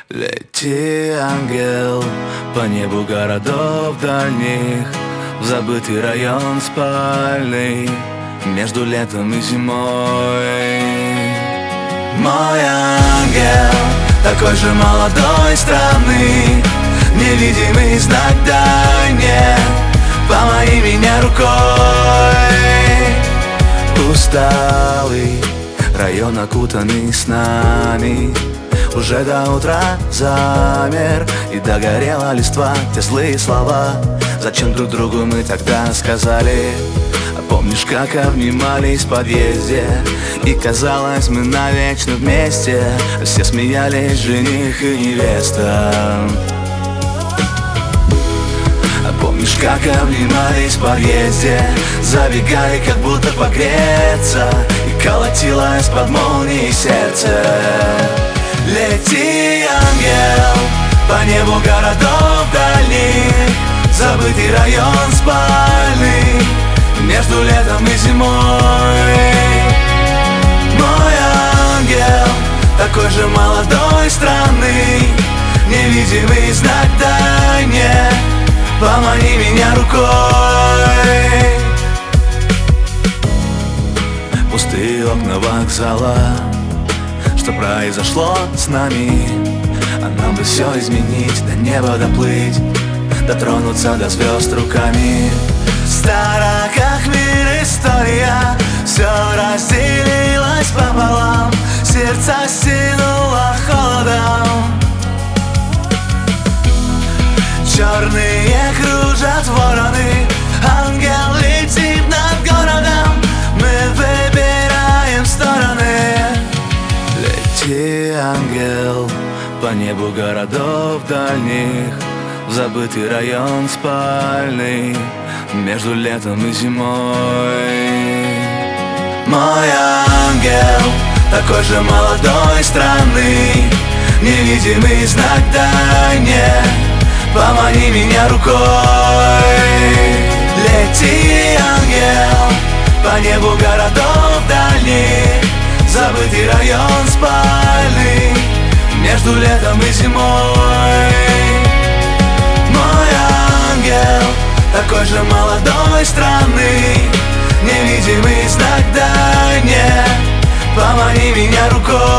Лети, ангел, по небу городов дальних, в забытый район спальный, между летом и зимой. Мой ангел, такой же молодой, странный, невидимый знак дай мне, помоги меня рукой. Усталый район, окутанный снами, уже до утра замер, и догорела листва, те злые слова. Зачем друг другу мы тогда сказали? А помнишь, как обнимались в подъезде, и казалось, мы навечно вместе. Все смеялись, жених и невеста. А помнишь, как обнимались в подъезде, забегали, как будто погреться, и колотилось под молнией сердце. Лети, ангел, по небу городов дальних, забытый район спальный, между летом и зимой. Мой ангел, такой же молодой, странный, невидимый знак дай мне, помани меня рукой. Пустые окна вокзала, что произошло с нами? А нам бы все изменить, до неба доплыть, дотронуться до звезд руками. Стара как мир история, все разделилось пополам, сердце стянуло холодом. Черные кружат вороны, ангел летит над городом, мы выбираем стороны. Лети, ангел, по небу городов дальних, в забытый район спальный, между летом и зимой. Мой ангел, такой же молодой, странный, невидимый знак дай мне, помани меня рукой. Лети, ангел, по небу городов дальних, забытый район спальный, между летом и зимой. Мой ангел, такой же молодой, странный, невидимый знак дай мне, помани меня рукой.